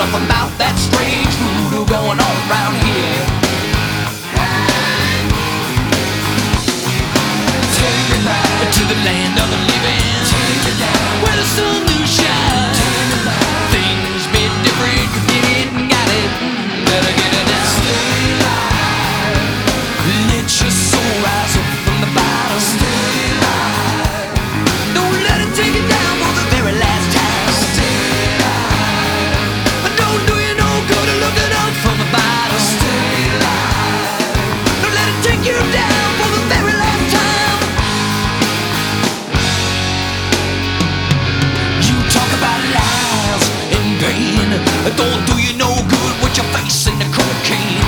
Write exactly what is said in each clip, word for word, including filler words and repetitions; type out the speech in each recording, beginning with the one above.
enough about that strange voodoo going on around here. Take me back to the land of the living, where the sun do shine. Things be different, you get it and got it. Better get it down. Stay alive. Let your soul rise up from the bottom. Stay alive. Don't let it take you down for the very last time. Stay alive. But don't do you no good to look it up from the bottom. Stay alive. Don't let it take you down for the very last time. You talk about lies and gain. Don't do you no good with your face in the cocaine.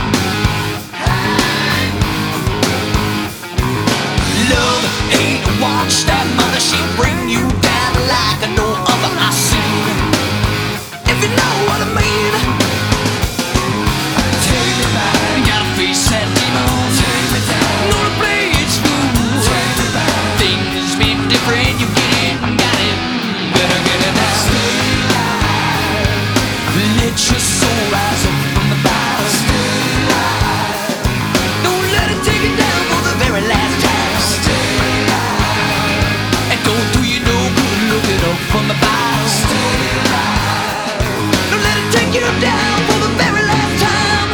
Love ain't a watch that mother, she bring you down like no other I seen. If you know what I mean. Take me back. Gotta face that demon. Take me down. Know to play it smooth. Take me back. Things been different, you get it and got it. Better get it now. Stay alive. Let your soul rise up from the bottom. Stay alive. Don't let it take you down for the very last time. Stay alive. And don't do you no good, look it up from the bottom. Stay alive. Don't let it take you down for the very last time.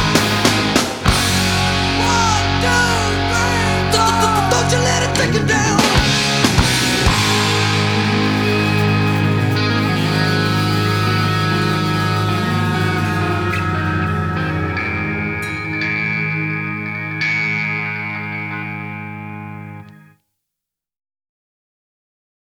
Don't you let it take you down.